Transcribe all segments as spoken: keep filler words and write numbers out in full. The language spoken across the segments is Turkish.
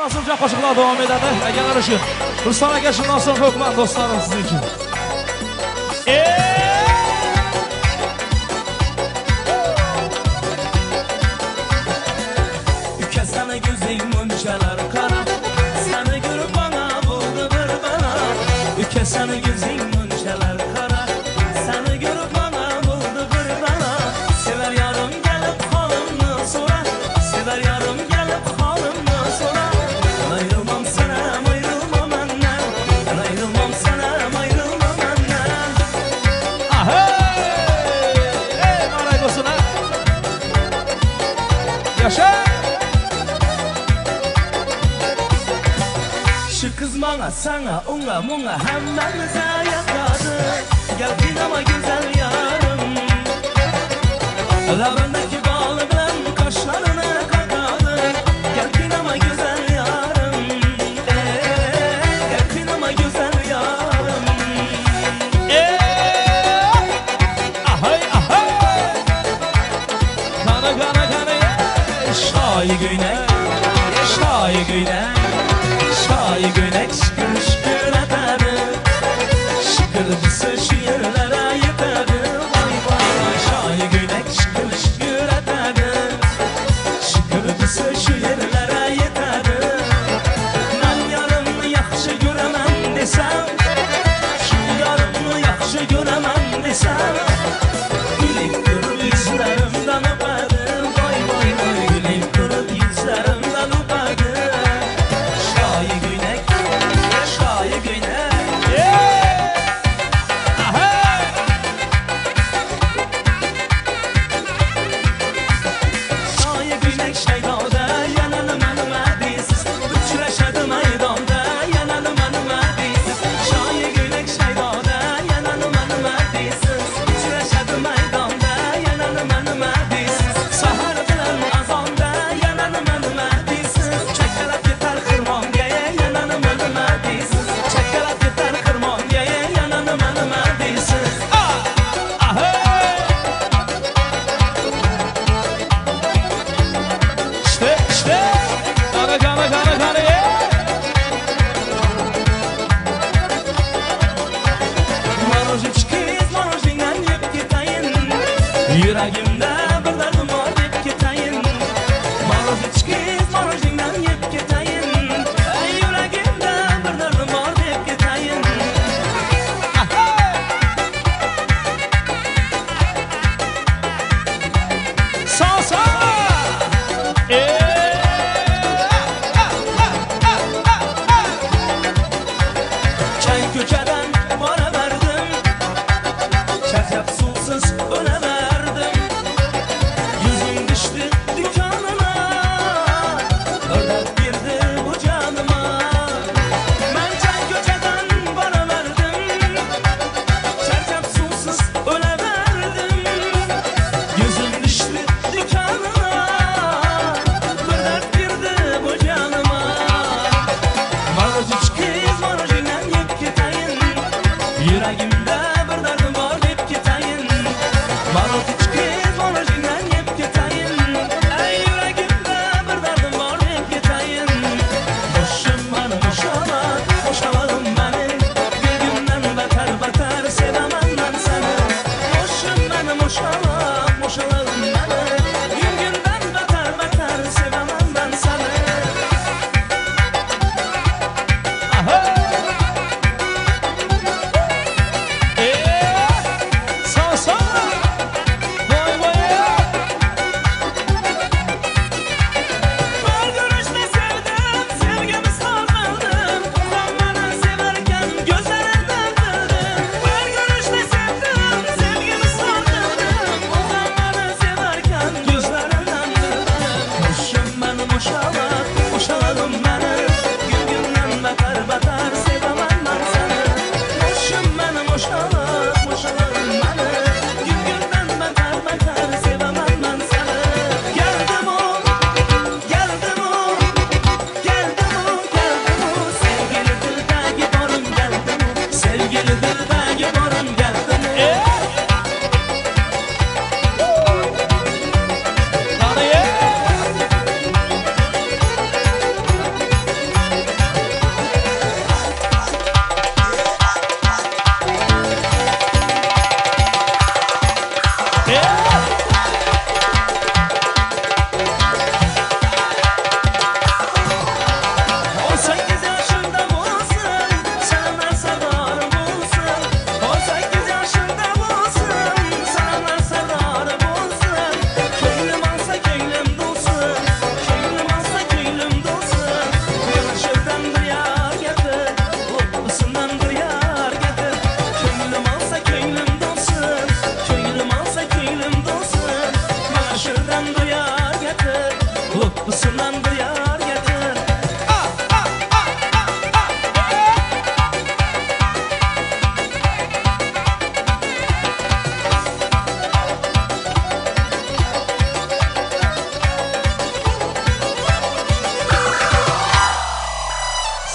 Nasılca qo'shiqlar davom etadi. Agar ana shu Rustam aka shundan so'ng ko'kman do'stlarim sizning uchun. Uka sana gözün munchalar qara, seni görüp bana buldu bir bana. Uka sana gözün munchalar qara, seni görüp bana buldu bir bana. Sever yarım gelip halımı sora, sever yarım gelip halımı sora. Ayrılmam sana, ayrılmam benden, ayrılmam sana, ayrılmam benden. Ah hey! Hey, maray olsun ha. Yaşa! Şu kız bana, sana, ona, muna hemmemize yakadı. Gel dinama güzel yarım. Labındaki bal bilen kaşlarını kakadı. Gel dinama güzel yarım. Eee, gel dinama güzel yarım. Eee! Ahay ahay! Kana kana kana ye! Şahi günek, şahi günek, şahi günek şıkır şıkır eder. Şıkır bize şu yerlere yeter. Vay vay vay şahi günek şıkır şıkır eder. Şıkır bize şu yerlere yeter. Ben yarımı yaxşı göremem desem, şu yarımı yaxşı göremem desem, gülüp durur yüzlerimden öperim. Vay vay vay gülüp durur yüzlerimden öperim. Şahi günek, şahi günek.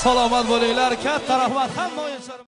salomat bo'linglar. Katta rahmat hamma o'yinchilar.